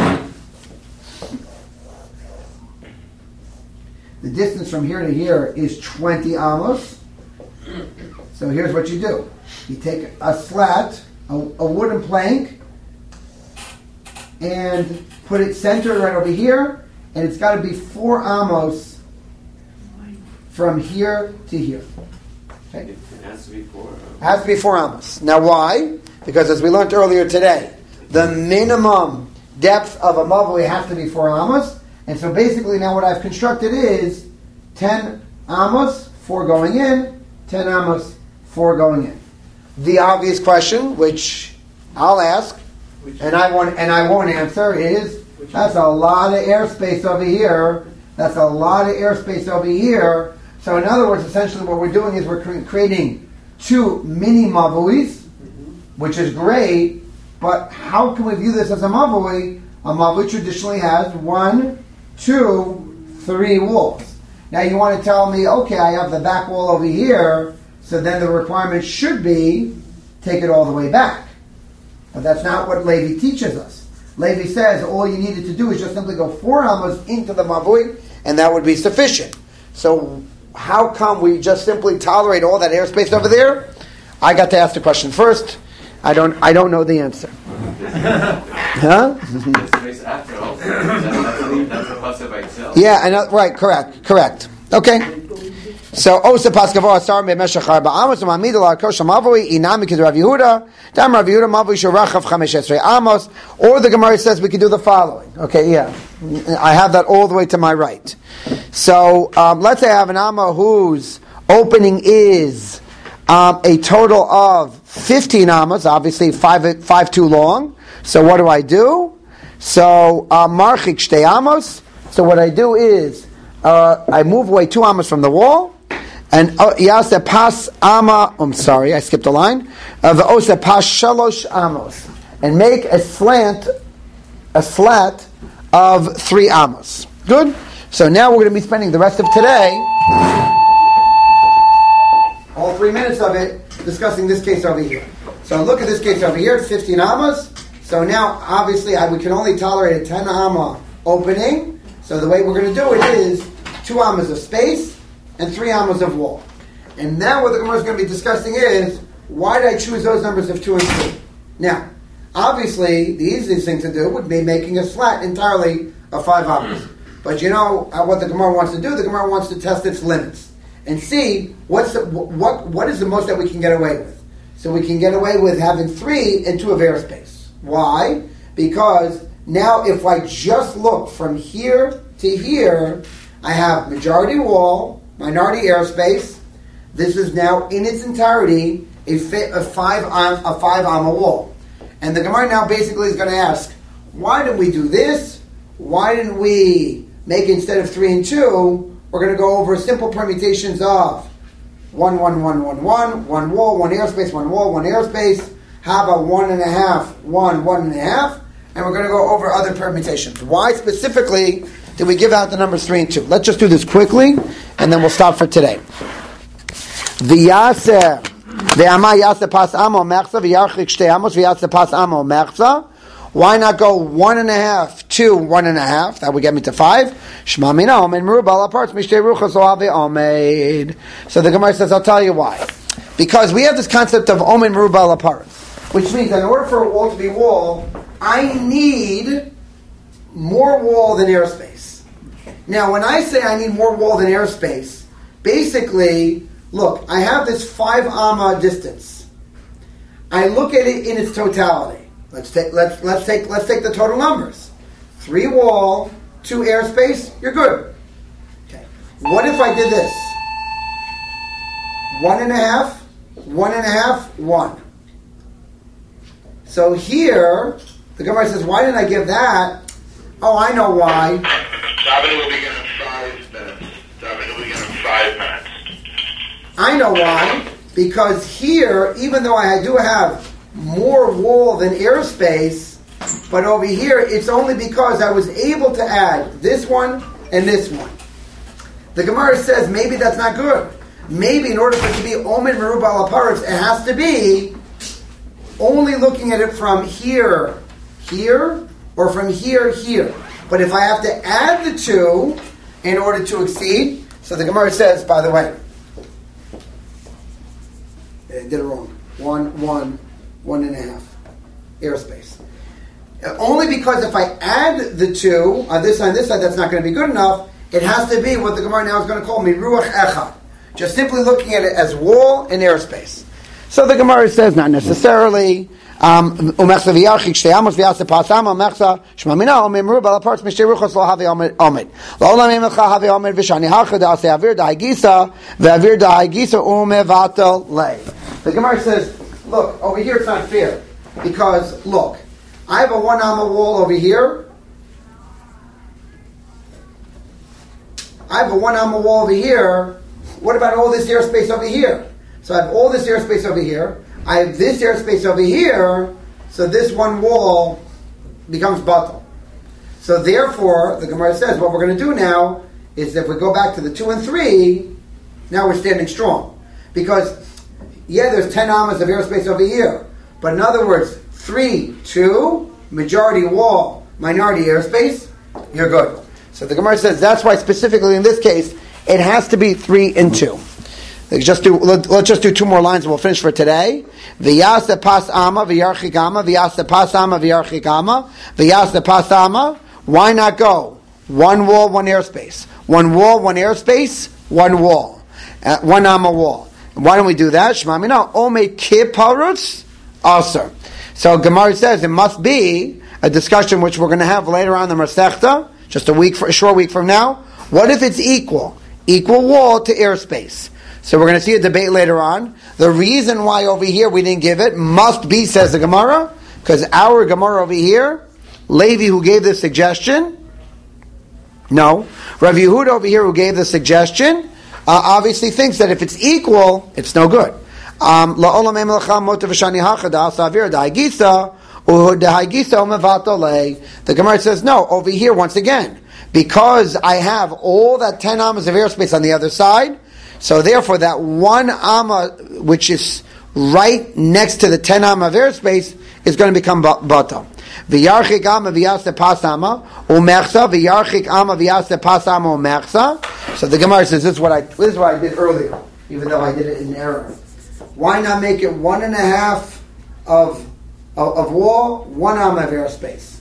the distance from here to here is twenty amos. So here's what you do: you take a slat, a, a wooden plank, and put it centered right over here, and it's got to be four amos from here to here. Okay? It has to be four. It has to be four amos. Now why? Because as we learned earlier today, the minimum depth of a mavui has to be four amos, and so basically now what I've constructed is ten amos, four going in, ten amos, four going in. The obvious question, which I'll ask, and I won't, and I won't answer, is that's a lot of airspace over here. That's a lot of airspace over here. So, in other words, essentially, what we're doing is we're cre- creating two mini mavuis, which is great. But how can we view this as a mavui? A mavui traditionally has one, two, three walls. Now, you want to tell me, okay, I have the back wall over here. So then the requirement should be take it all the way back. But that's not what Levi teaches us. Levi says all you needed to do is just simply go four amos into the mavui, and that would be sufficient. So how come we just simply tolerate all that airspace over there? I got to ask the question first. I don't. I don't know the answer. Huh? Airspace after all. That's a plus by itself. Yeah. I know, right. Correct. Correct. Okay. So, Osa Paskavo Asar Meshach Arba Amos Mamidal Arkosha Mavui Inami Kid Rav Yehuda Dam Rav Yehuda Mavui Sharachav Chamesh Esrei Amos. Or the Gemara says we can do the following. Okay, yeah, I have that all the way to my right. So um, let's say I have an Amma whose opening is um, a total of fifteen Amas. Obviously, five five too long. So what do I do? So uh, marchik shtei amos. So what I do is uh, I move away two amos from the wall, and yasa pas ama. I'm sorry, I skipped a line. V'osa pas shalosh amos, and make a slant, a slat of three amos. Good. So now we're going to be spending the rest of today, all three minutes of it, discussing this case over here. So look at this case over here. It's fifteen amos. So now, obviously, I, we can only tolerate a ten amma opening. So the way we're going to do it is two ammas of space and three ammas of wall. And now what the Gemara is going to be discussing is, why did I choose those numbers of two and three? Now, obviously, the easiest thing to do would be making a slat entirely of five ammas. But you know uh, what the Gemara wants to do? The Gemara wants to test its limits and see what's the, what what is the most that we can get away with. So we can get away with having three and two of airspace. Why? Because now if I just look from here to here, I have majority wall, minority airspace. This is now in its entirety a, fi- a five am, a five amma wall. And the Gemara now basically is going to ask, why didn't we do this? Why didn't we make instead of three and two, we're going to go over simple permutations of one, one, one, one, one, one wall, one airspace, one wall, one airspace. How about one and a half, one, one and a half? And we're going to go over other permutations. Why specifically did we give out the numbers three and two? Let's just do this quickly, and then we'll stop for today. V'yaseh, v'ama yaseh pas amo mechza, v'yarchik shtei amos, v'yaseh pas amo mechza. Why not go one and a half, two, one and a half? That would get me to five. Shema mina omen merubal aparts mishtei ruchas oave omed. So the Gemara says, I'll tell you why. Because we have this concept of omen merubal aparts, which means that in order for a wall to be wall, I need more wall than airspace. Now, when I say I need more wall than airspace, basically, look, I have this five amma distance. I look at it in its totality. Let's take let's let's take let's take the total numbers. Three wall, two airspace, you're good. Okay. What if I did this? One and a half, one and a half, one. So here, the Gemara says, why didn't I give that? Oh, I know why. Davening will begin in five minutes. Davening will begin in five minutes. I know why. Because here, even though I do have more wall than airspace, but over here, it's only because I was able to add this one and this one. The Gemara says, maybe that's not good. Maybe in order for it to be Omen Merubal Aparatz, it has to be only looking at it from here, here, or from here, here. But if I have to add the two in order to exceed, so the Gemara says, by the way, I did it wrong. One, one, one and a half. Airspace. Only because if I add the two, on this side and this side, that's not going to be good enough. It has to be what the Gemara now is going to call Miruach Echad. Just simply looking at it as wall and airspace. So the Gemara says, not necessarily. Um, so the Gemara says, look, over here it's not fair. Because, look, I have a one amma wall over here. I have a one amma wall over here. What about all this airspace over here? So I have all this airspace over here. I have this airspace over here. So this one wall becomes batal. So therefore, the Gemara says, what we're going to do now is if we go back to the two and three, now we're standing strong. Because, yeah, there's ten amas of airspace over here. But in other words, three, two, majority wall, minority airspace, you're good. So the Gemara says that's why specifically in this case, it has to be three and two. Let's just do, let, let's just do two more lines and we'll finish for today. V'yasa pas ama v'yarchik ama v'yasa pas ama v'yarchik ama v'yasa pas ama. Why not go one wall, one airspace? One wall, one airspace, one wall. Uh, one ama wall. Why don't we do that? Shema mina ome kiparutz aser. So Gemara says it must be a discussion which we're going to have later on in the Masechta, just a week, for, a short week from now. What if it's equal? Equal wall to airspace. So we're going to see a debate later on. The reason why over here we didn't give it must be, says the Gemara, because our Gemara over here Levi who gave the suggestion? No. Rav Yehuda over here who gave the suggestion uh, obviously thinks that if it's equal, it's no good. Um, the Gemara says no. Over here, once again, because I have all that ten amas of airspace on the other side, so therefore that one amma which is right next to the ten amma of airspace is going to become bata. V'yarchik amma v'yaseh pas amma u'mechsa v'yarchik amma v'yaseh pas amma u'mechsa. So the Gemara says this is what I this is what I did earlier, even though I did it in error. Why not make it one and a half of of, of wall, one amma of airspace,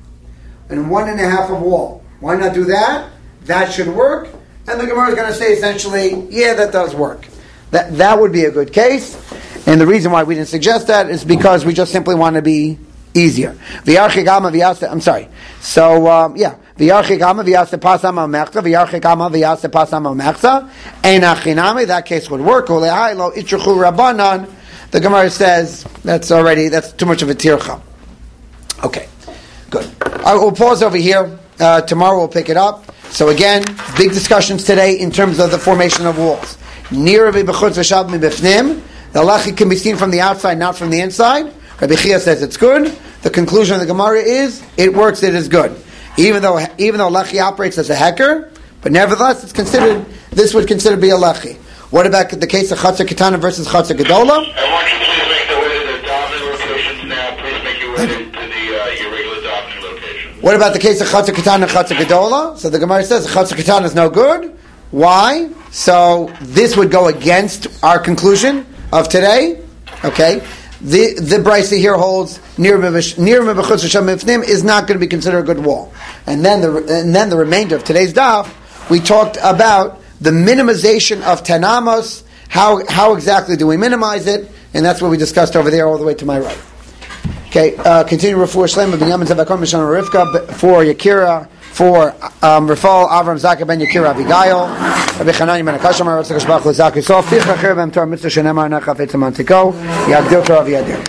and one and a half of wall? Why not do that? That should work. And the Gemara is going to say essentially, yeah, that does work. That that would be a good case. And the reason why we didn't suggest that is because we just simply want to be easier. V'yarchik amma v'yaseh. I'm sorry. So um, yeah, v'yarchik amma v'yaseh pas amma mechza. V'yarchik amma v'yaseh pas amma mechza. Ein achinami. That case would work. Ulehai lo itruchu rabbanan. The Gemara says that's already that's too much of a tircha. Okay, good. I will pause over here. Uh, tomorrow we'll pick it up. So again, big discussions today in terms of the formation of walls. Nira v'bechutz v'shab mibifnim. The halacha can be seen from the outside, not from the inside. Rabbi Chia says it's good. The conclusion of the Gemara is it works. It is good, even though even though lechi operates as a hecker, but nevertheless it's considered. This would consider to be a lechi. What about the case of chatzar ketana versus chatzar gedola? I want you to please make the way to the dominant locations now. Please make your way to the uh, your regular dominant location. What about the case of chatzar ketana and chatzar gedola? So the Gemara says chatzar ketana is no good. Why? So this would go against our conclusion of today. Okay. The the Brisa here holds near near mebechutz v'sham mifnim is not going to be considered a good wall. And then the and then the remainder of today's daf, we talked about the minimization of ten amos. How how exactly do we minimize it? And that's what we discussed over there, all the way to my right. Okay, uh, continue refuah shleima b'yamin zavakom mishana Rivka for Yakira, for um, Rafal Avram Zaka ben Yakira Abigail, Rabbi Chanani ben Akasham Ratzak Shbach Lezak Yisrael Ficha Cher B'Em Torah Mitzvah Shenemar Nachafetz Amantiko Yagdil Torah V'Yadir.